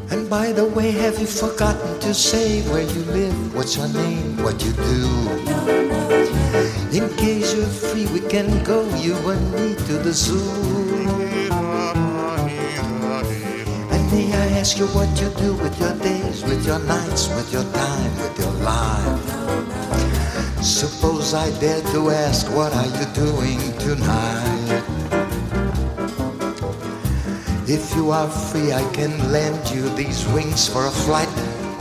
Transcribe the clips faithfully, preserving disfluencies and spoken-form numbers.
And by the way, have you forgotten to say where you live, what's your name, what you do? In case you're free, we can go, you and me, to the zoo. And may I ask you what you do with your days, with your nights, with your time, with your life? Suppose I dare to ask, what are you doing tonight? If you are free, I can lend you these wings for a flight.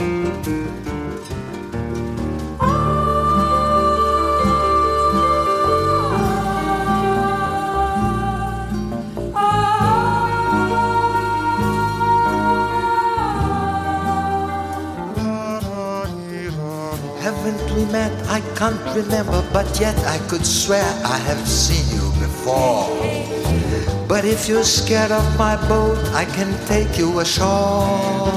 Haven't we met? I can't remember, but yet I could swear I have seen you before. But if you're scared of my boat, I can take you ashore.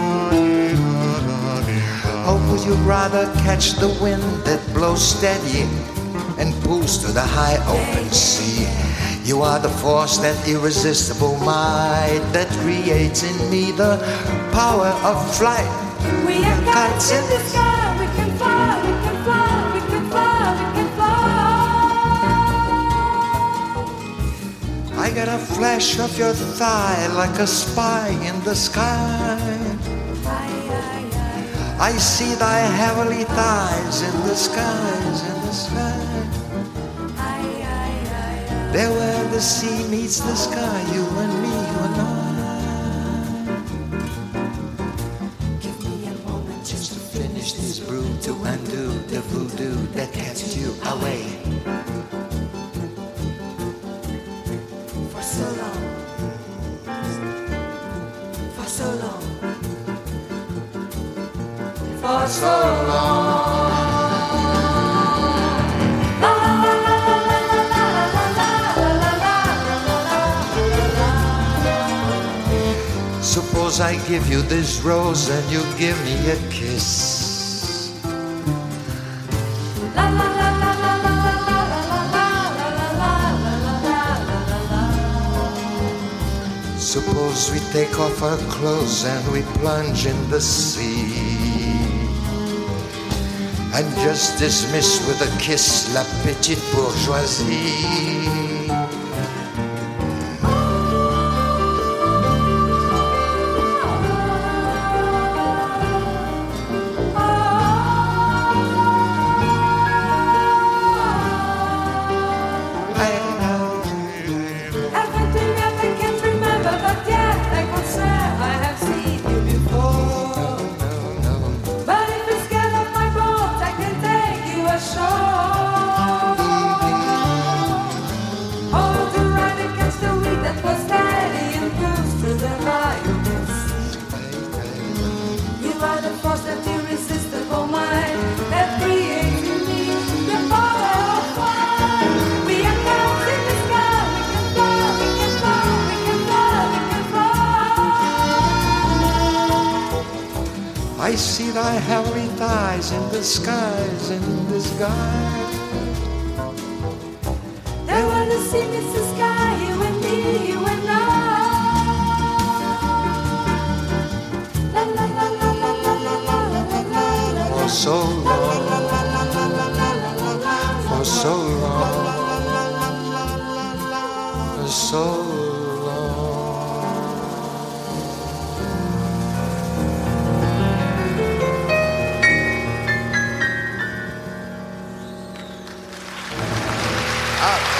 Or would you rather catch the wind that blows steady and pulls to the high open sea? You are the force, that irresistible might that creates in me the power of flight. We are kites in the sky, we can fly, we can fly, we can fly, we can fly. I got a flash of your thigh like a spy in the sky. I see thy heavenly thighs in the skies, in the sky. There where the sea meets the sky, you and me, you and I. Give me a moment just to finish this brew, to undo the voodoo that kept you away. For so long, for so long, for so long. Suppose I give you this rose and you give me a kiss. Suppose we take off our clothes and we plunge in the sea, and just dismiss with a kiss la petite bourgeoisie. I see thy heavenly thighs in the skies, in the sky. There where the sea meets the sky, you and me, you and I. La la la la la la la la la la. For so long, for so long, for so long. Up.